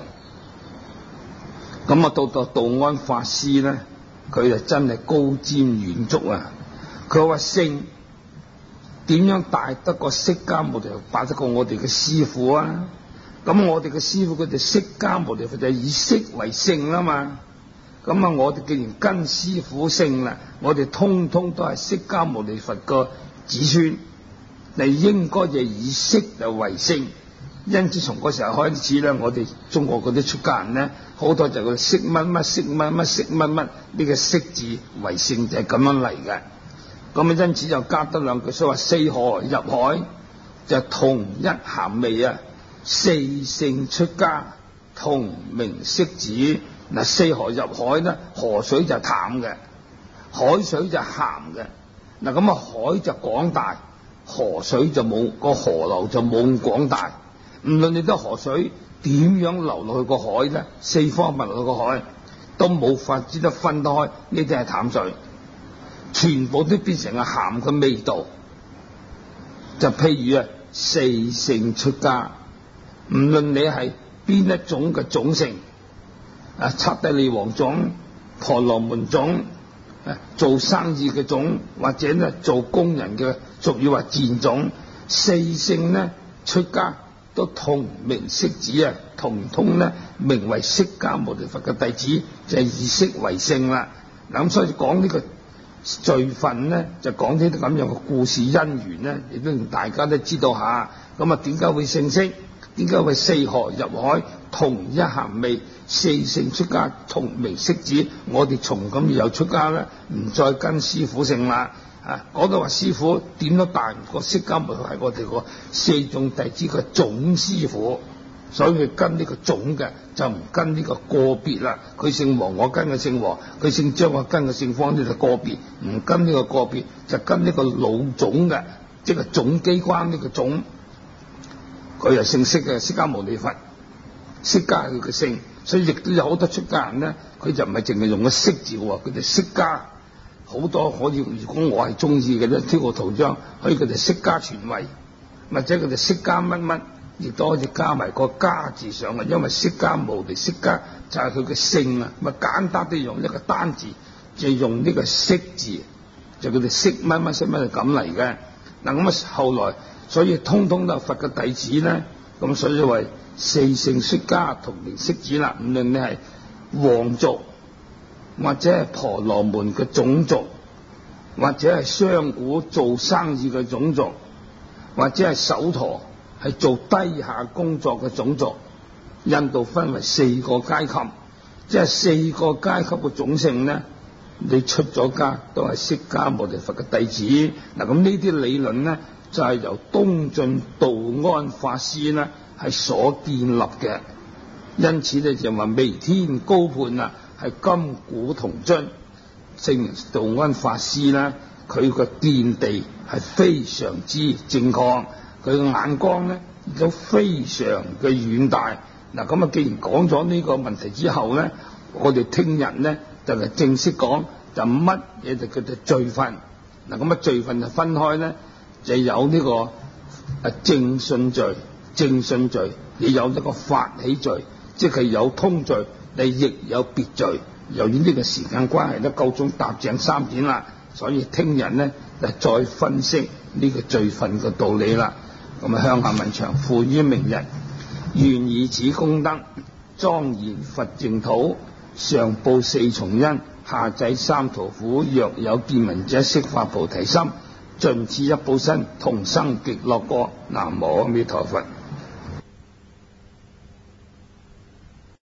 咁啊，到到道安法師咧，佢就真係高瞻遠矚啊！佢話姓點樣大得過釋迦牟尼佛，大得過我哋嘅師父啊？咁我哋嘅師父佢哋釋迦牟尼佛就以釋為姓啦嘛。咁啊，我哋既然跟師父姓啦，我哋通通都係釋迦牟尼佛個子孫，你應該就以釋就為姓。因此從嗰時候開始咧，我哋中國嗰啲出家人咧，好多就佢釋乜乜釋乜乜釋乜乜呢個釋字為姓，就係咁樣嚟嘅。咁啊，因此就加得兩句，所謂話四河入海就同一鹹味啊，四姓出家同名釋子。嗱，四河入海咧，河水就淡嘅，海水就鹹嘅。嗱，咁啊，海就廣大，河水就冇，個河流就冇咁廣大。唔論你啲河水點樣流落去個海咧，四方流落去個海都冇法子得分得開，呢啲係淡水，全部都變成個鹹嘅味道。就譬如啊，四姓出家，唔論你係邊一種嘅種姓，啊，剎帝利王種、婆羅門種，啊，做生意嘅種，或者咧做工人嘅，俗語話賤種，四姓咧出家都同名釋子啊，同通咧名為釋迦牟尼佛嘅弟子，就係、是、以釋為姓啦。咁所以講呢個罪分咧，就講呢啲咁樣嘅故事因緣咧，亦都令大家都知道下。咁啊，點解會姓釋？點解會四河入海同一鹹味？四姓出家同名釋子，我哋從今以後出家咧，唔再跟師父姓啦。啊，講到話師父點都大唔過釋迦牟尼佛係我哋個四眾弟子嘅總師父，所以佢跟呢個總嘅，就唔跟呢個個別啦。佢姓黃，我跟佢姓黃；佢姓張，我跟佢姓方，呢就個別，唔跟呢個個別，就跟呢個老總嘅，即係總機關呢個總。佢又姓釋嘅，釋迦牟尼佛，釋迦係佢嘅姓，所以亦都有好多出家人咧，佢就唔係淨係用個釋字喎，佢哋釋迦好多可以。如果我係中意嘅咧，挑個圖章可以佢哋釋迦傳位，或者佢哋釋迦乜乜，亦都可以加埋個加字上嘅，因為釋迦牟尼釋迦就係佢嘅姓啊，咪簡單啲用一個單字，就用呢個釋字，就佢哋釋乜乜釋乜係咁嚟嘅。嗱，咁啊後來。所以通通都係佛嘅弟子咧，咁所以為四姓出家同名釋子啦。無論你係皇族，或者係婆羅門嘅種族，或者係商賈做生意嘅種族，或者係首陀係做低下工作嘅種族，印度分為四個階級，即係四個階級嘅種姓咧，你出咗家都係釋迦牟尼佛嘅弟子。嗱，咁呢啲理論咧，就係由東晉道安法師呢係所建立嘅，因此咧就話微天高判啊，係金鼓銅樽。證明道安法師呢，佢個見地係非常之正確，佢嘅眼光呢亦都非常嘅遠大。嗱，咁啊，既然講咗呢個問題之後咧，我哋聽日咧就係正式講就乜嘢就叫做罪分。嗱，咁啊罪分就分開咧。就有呢個啊正信罪、正信罪，亦有呢個法起罪，即係有通罪，你亦有別罪。由於呢個時間關係咧，夠鐘答正三點啦，所以聽日咧就再分析呢個罪分嘅道理啦。咁啊，向下文長付於明日，願以此功德莊嚴佛淨土，上報四重恩，下濟三途苦。若有見聞者，悉發菩提心，盡此一報身，同生極樂國。南無阿彌陀佛。